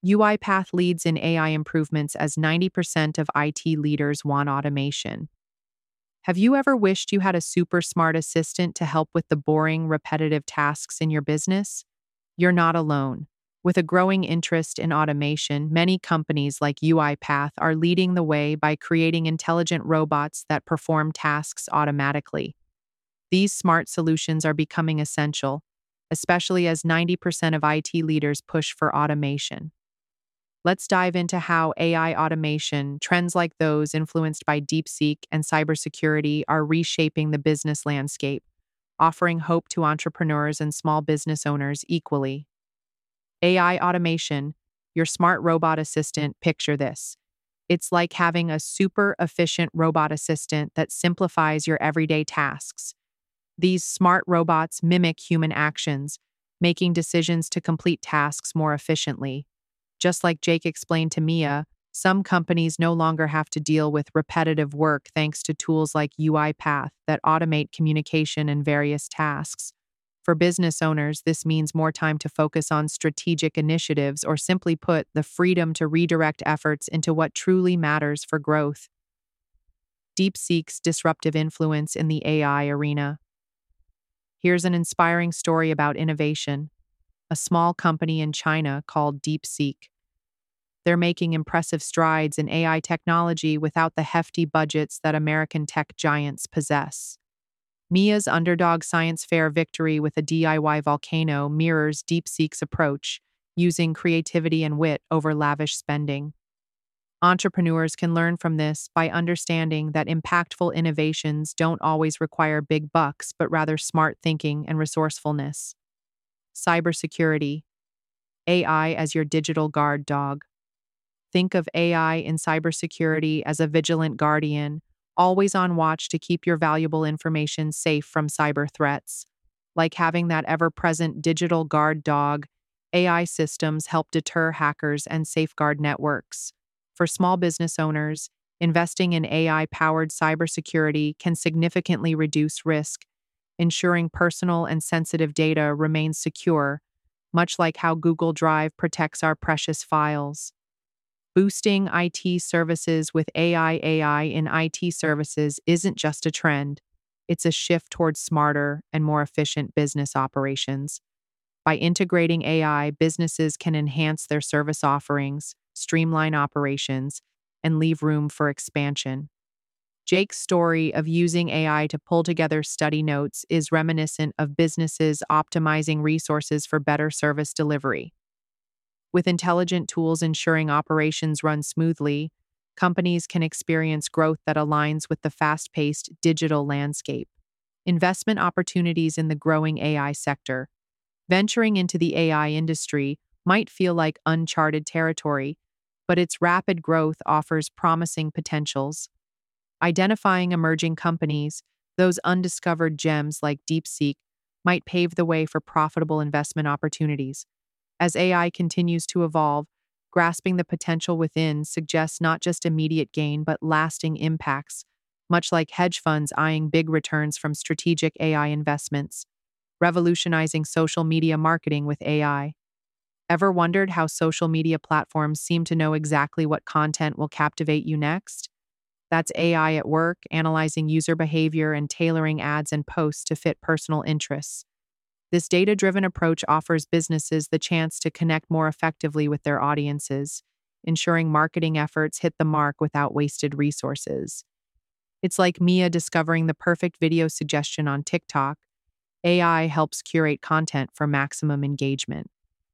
UiPath leads in AI improvements as 90% of IT leaders want automation. Have you ever wished you had a super smart assistant to help with the boring, repetitive tasks in your business? You're not alone. With a growing interest in automation, many companies like UiPath are leading the way by creating intelligent robots that perform tasks automatically. These smart solutions are becoming essential, especially as 90% of IT leaders push for automation. Let's dive into how AI automation, trends like those influenced by DeepSeek and cybersecurity, are reshaping the business landscape, offering hope to entrepreneurs and small business owners equally. AI automation, your smart robot assistant, picture this. It's like having a super efficient robot assistant that simplifies your everyday tasks. These smart robots mimic human actions, making decisions to complete tasks more efficiently. Just like Jake explained to Mia, some companies no longer have to deal with repetitive work thanks to tools like UiPath that automate communication and various tasks. For business owners, this means more time to focus on strategic initiatives, or simply put, the freedom to redirect efforts into what truly matters for growth. DeepSeek's disruptive influence in the AI arena. Here's an inspiring story about innovation. A small company in China called DeepSeek. They're making impressive strides in AI technology without the hefty budgets that American tech giants possess. Mia's underdog science fair victory with a DIY volcano mirrors DeepSeek's approach, using creativity and wit over lavish spending. Entrepreneurs can learn from this by understanding that impactful innovations don't always require big bucks, but rather smart thinking and resourcefulness. Cybersecurity. AI as your digital guard dog. Think of AI in cybersecurity as a vigilant guardian, always on watch to keep your valuable information safe from cyber threats. Like having that ever-present digital guard dog, AI systems help deter hackers and safeguard networks. For small business owners, investing in AI-powered cybersecurity can significantly reduce risk, ensuring personal and sensitive data remains secure, much like how Google Drive protects our precious files. Boosting IT services with AI in IT services isn't just a trend, it's a shift towards smarter and more efficient business operations. By integrating AI, businesses can enhance their service offerings, streamline operations, and leave room for expansion. Jake's story of using AI to pull together study notes is reminiscent of businesses optimizing resources for better service delivery. With intelligent tools ensuring operations run smoothly, companies can experience growth that aligns with the fast-paced digital landscape. Investment opportunities in the growing AI sector. Venturing into the AI industry might feel like uncharted territory, but its rapid growth offers promising potentials. Identifying emerging companies, those undiscovered gems like DeepSeek, might pave the way for profitable investment opportunities. As AI continues to evolve, grasping the potential within suggests not just immediate gain but lasting impacts, much like hedge funds eyeing big returns from strategic AI investments. Revolutionizing social media marketing with AI. Ever wondered how social media platforms seem to know exactly what content will captivate you next? That's AI at work, analyzing user behavior and tailoring ads and posts to fit personal interests. This data-driven approach offers businesses the chance to connect more effectively with their audiences, ensuring marketing efforts hit the mark without wasted resources. It's like Mia discovering the perfect video suggestion on TikTok. AI helps curate content for maximum engagement.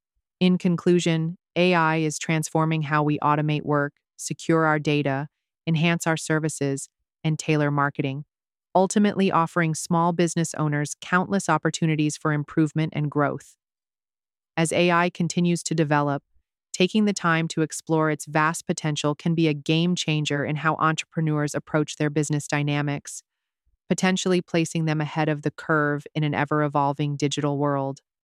In conclusion, AI is transforming how we automate work, secure our data, enhance our services, and tailor marketing, ultimately offering small business owners countless opportunities for improvement and growth. As AI continues to develop, taking the time to explore its vast potential can be a game changer in how entrepreneurs approach their business dynamics, potentially placing them ahead of the curve in an ever-evolving digital world.